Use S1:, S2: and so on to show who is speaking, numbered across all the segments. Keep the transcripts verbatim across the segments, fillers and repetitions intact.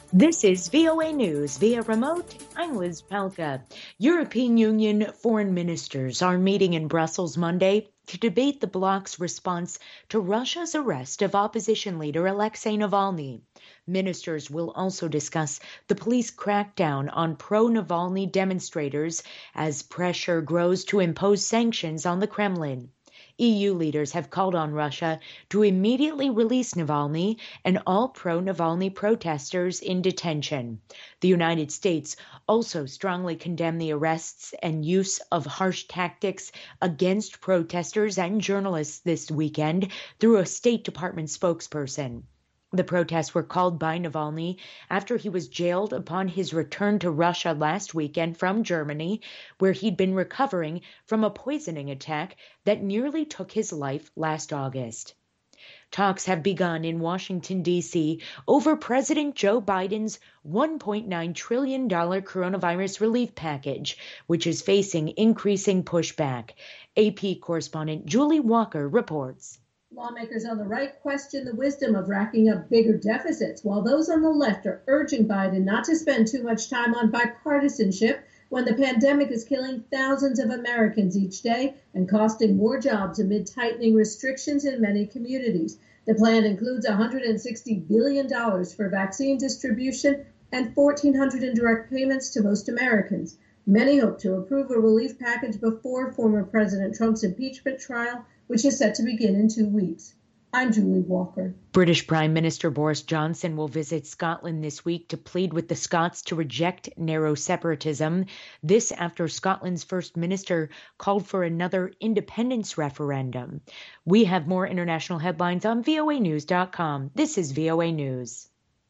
S1: This is V O A News via remote. I'm Liz Pelka. European Union foreign ministers are meeting in Brussels Monday to debate the bloc's response to Russia's arrest of opposition leader Alexei Navalny. Ministers will also discuss the police crackdown on pro-Navalny demonstrators as pressure grows to impose sanctions on the Kremlin. E U leaders have called on Russia to immediately release Navalny and all pro-Navalny protesters in detention. The United States also strongly condemned the arrests and use of harsh tactics against protesters and journalists this weekend through a State Department spokesperson. The protests were called by Navalny after he was jailed upon his return to Russia last weekend from Germany, where he'd been recovering from a poisoning attack that nearly took his life last August. Talks have begun in Washington, D C over President Joe Biden's one point nine trillion dollars coronavirus relief package, which is facing increasing pushback. A P correspondent Julie Walker reports.
S2: Lawmakers on the right question the wisdom of racking up bigger deficits, while those on the left are urging Biden not to spend too much time on bipartisanship when the pandemic is killing thousands of Americans each day and costing more jobs amid tightening restrictions in many communities. The plan includes one hundred sixty billion dollars for vaccine distribution and fourteen hundred dollars in direct payments to most Americans. Many hope to approve a relief package before former President Trump's impeachment trial, which is set to begin in two weeks. I'm Julie Walker.
S1: British Prime Minister Boris Johnson will visit Scotland this week to plead with the Scots to reject narrow separatism. This after Scotland's First Minister called for another independence referendum. We have more international headlines on V O A news dot com. This is V O A News.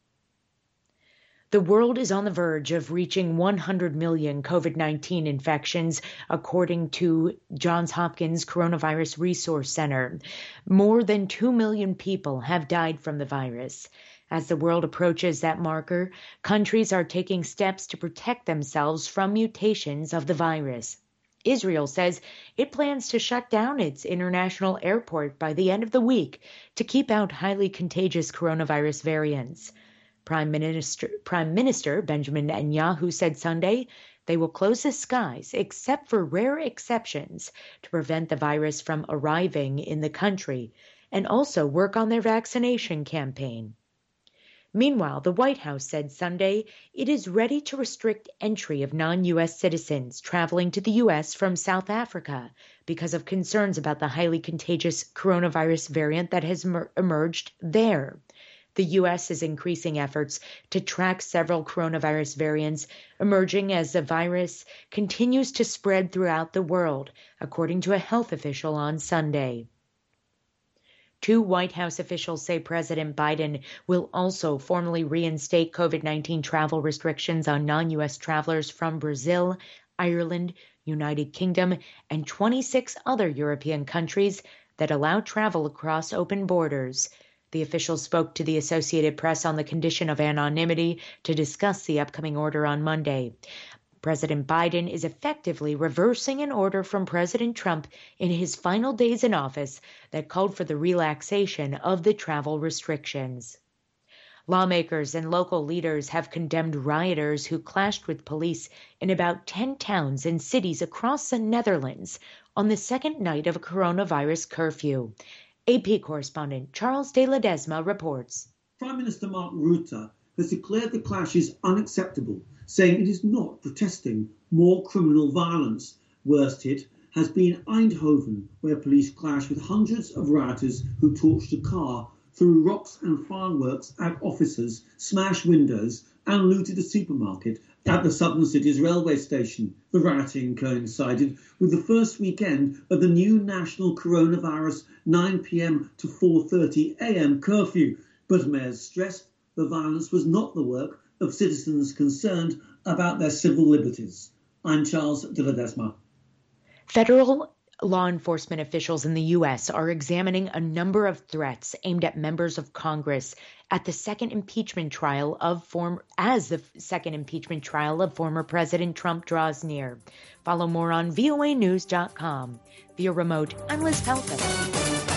S1: The world is on the verge of reaching one hundred million COVID nineteen infections, according to Johns Hopkins Coronavirus Resource Center. More than two million people have died from the virus. As the world approaches that marker, countries are taking steps to protect themselves from mutations of the virus. Israel says it plans to shut down its international airport by the end of the week to keep out highly contagious coronavirus variants. Prime Minister, Prime Minister Benjamin Netanyahu said Sunday they will close the skies except for rare exceptions to prevent the virus from arriving in the country and also work on their vaccination campaign. Meanwhile, the White House said Sunday it is ready to restrict entry of non-U S citizens traveling to the U S from South Africa because of concerns about the highly contagious coronavirus variant that has emer- emerged there. The U S is increasing efforts to track several coronavirus variants emerging as the virus continues to spread throughout the world, according to a health official on Sunday. Two White House officials say President Biden will also formally reinstate COVID nineteen travel restrictions on non-U S travelers from Brazil, Ireland, United Kingdom, and twenty-six other European countries that allow travel across open borders. The official spoke to the Associated Press on the condition of anonymity to discuss the upcoming order on Monday. President Biden is effectively reversing an order from President Trump in his final days in office that called for the relaxation of the travel restrictions. Lawmakers and local leaders have condemned rioters who clashed with police in about ten towns and cities across the Netherlands on the second night of a coronavirus curfew. A P correspondent Charles de Ledesma reports.
S3: Prime Minister Mark Rutte has declared the clashes unacceptable, saying it is not protesting more criminal violence. Worst hit has been Eindhoven, where police clashed with hundreds of rioters who torched a car, threw rocks and fireworks at officers, smashed windows and looted a supermarket at the southern city's railway station. The rioting coincided with the first weekend of the new national coronavirus nine p.m. to four thirty a.m. curfew, but mayors stressed the violence was not the work of citizens concerned about their civil liberties. I'm Charles de Ledesma.
S1: Federal law enforcement officials in the U S are examining a number of threats aimed at members of Congress at the second impeachment trial of former as the second impeachment trial of former President Trump draws near. Follow more on V O A news dot com. Via remote, I'm Liz Pelka.